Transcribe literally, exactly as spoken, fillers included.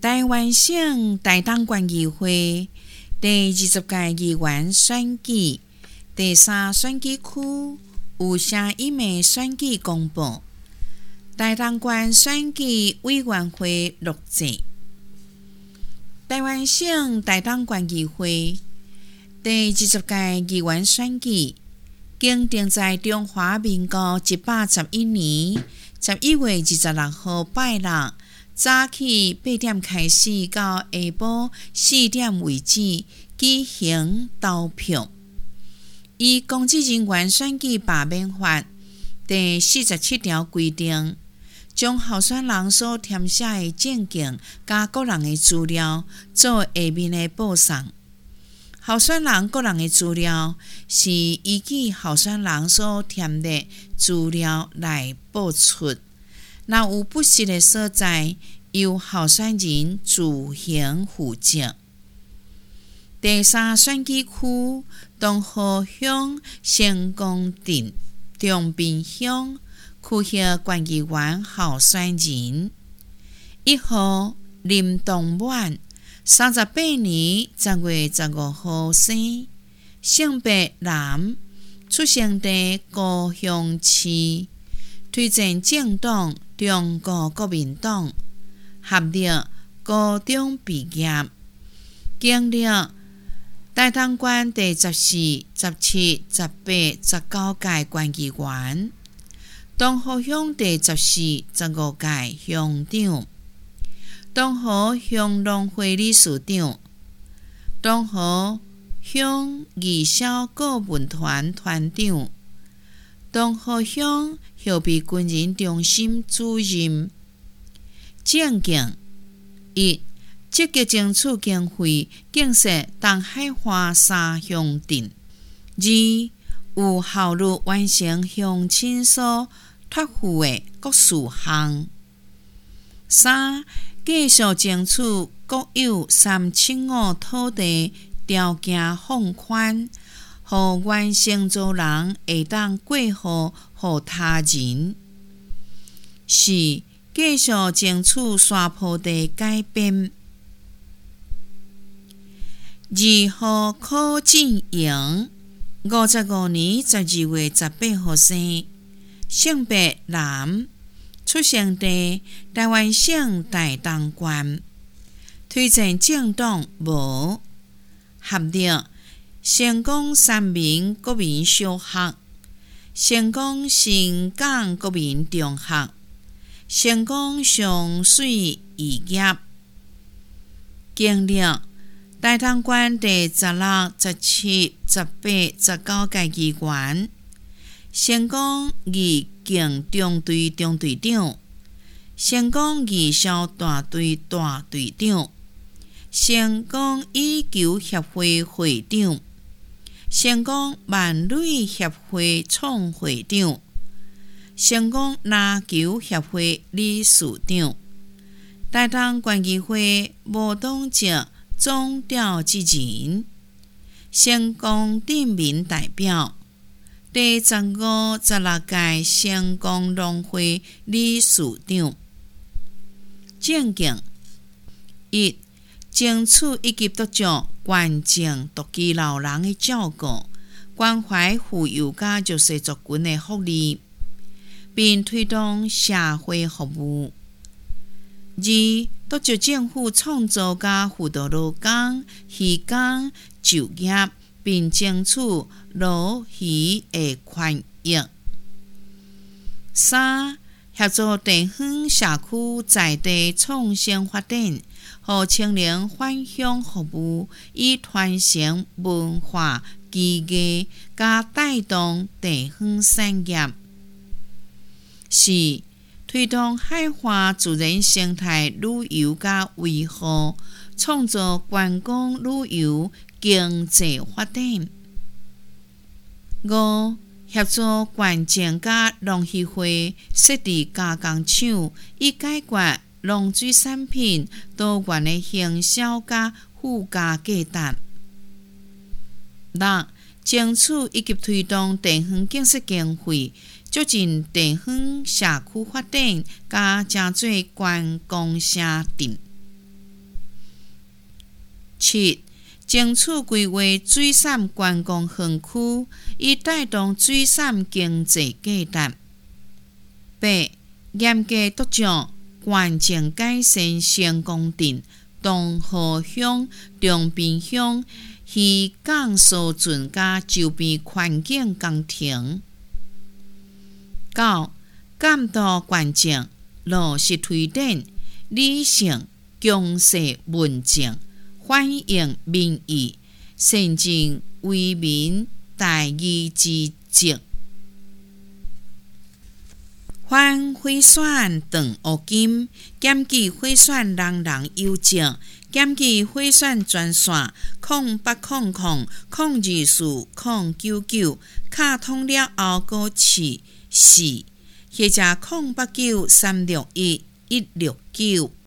台湾省大党关议会第二十届议员选举第三选举区有声音的选举公布，大党关选举委员会录制。台湾省大党关议会第二十届议员选举，经定在中华民国一百一十一年十一月二十六号拜六早起八点开始，到下晡四点为止举行投票。依《公职人员选举罢免法》第四十七条规定，将候选人所填写的证件加个人的资料做下面的报送。候选人个人的资料是依据候选人所填的资料来报出，若有不实的所在，由候选人自行负责。第三选举区东河乡成功镇、中滨乡区域关议员候选人：一号林东满，三十八年十月十五号生，性别男，出生地高雄市，推荐政党中国国民党，学历高中毕业，经历大党关第十四、十七、十八、十九届关议员，东河乡第十四、十五届乡长，东河乡农会理事长，东河乡义消顾问团团长，东河乡后备军人中心主任。证件一、积极争取经费建设东海花三乡镇；二、有效率完成乡亲所托付的各事项；三、继续争取国有三千五土地条件放宽，予原承租人会当过户予他人；四、继续争取山坡地改变。二号柯进营，五十五年十二月十八号生，性别男，出生地台湾省大同县，推荐政党无，学历成功三民国民小学、成功新港国民中学、成功上水渔业，经历大同县第十六、十七、十八、十九届议员，成功义警中队中队长，成功义消大队大队长，成功羽球协会会长，成功万蕊协会创会长，成功篮球协会理事长，大同县议会无党籍总召集人，成功镇民代表，第十五、十六届成功农会理事长。证件一、争取以及得着关键独居老人的照顾，关怀富有加弱势族群的福利，并推动社会服务。二、得着政府创造加辅导劳工、渔工就业，并争取劳渔的权益。三、协助地方社区在地创新发展，予青年返乡服务，以传承文化技艺，加带动地方产业。四、推动海花自然生态旅游加维护，创造观光旅游经济发展。五、协助县政甲农协会设立加工厂，以解决农水产品多元的行销加附加价值。六、争取以及推动地方建设经费，促进地方社区发展，加加做观光城镇。 七、争取规划水产观光园区，以带动水产经济价值。八、严格督奖环境改善成功镇、东河乡、中滨乡渔港所存加周边环境工程。九、监督环境，落实推展理性公示文政，反映民意，善尽为民代议之责。反贿选断乌金，检举贿选人人有责，检举贿选专线零八零零零二四零九九，卡通了后搁试四，或者零八九三六一一六九。